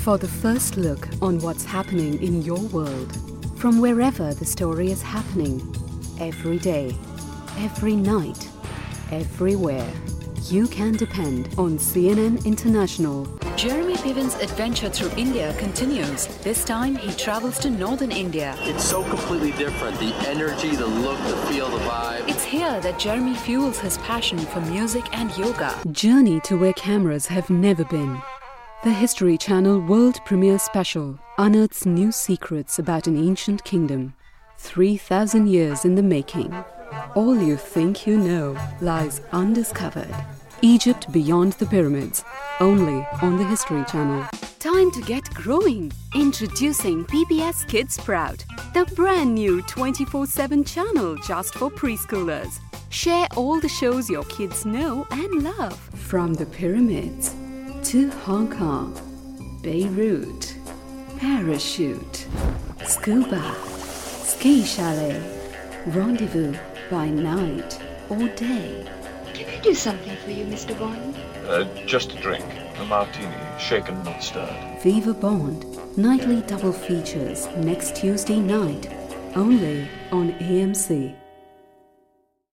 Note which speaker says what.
Speaker 1: for the first look on what's happening in your world, from wherever the story is happening, every day, every night, everywhere. You can depend on CNN International.
Speaker 2: Jeremy Piven's adventure through India continues. This time, he travels to northern India.
Speaker 3: It's so completely different. The energy, the look, the feel, the vibe.
Speaker 2: It's here that Jeremy fuels his passion for music and yoga.
Speaker 1: Journey to where cameras have never been. The History Channel World Premiere Special unearths new secrets about an ancient kingdom. 3,000 years in the making. All you think you know lies undiscovered. Egypt Beyond the Pyramids, only on the History Channel. Time to get growing. Introducing PBS Kids Sprout, the brand new 24/7 channel just for preschoolers. Share all the shows your kids know and love. From the pyramids to Hong Kong, Beirut, parachute, scuba, ski chalet, rendezvous by night or day.
Speaker 4: Can I do something for you, Mr. Bond?
Speaker 5: Just a drink. A martini, shaken, not stirred.
Speaker 1: Viva Bond, nightly double features next Tuesday night, only on AMC.